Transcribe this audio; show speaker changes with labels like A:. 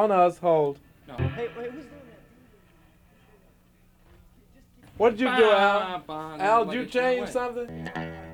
A: on us. Hold.
B: No.
C: Hey, who's doing that?
A: What did you do, Al?
B: Bah, bah,
A: Al,
B: like
A: did you
B: it's run
A: change
B: away.
A: something?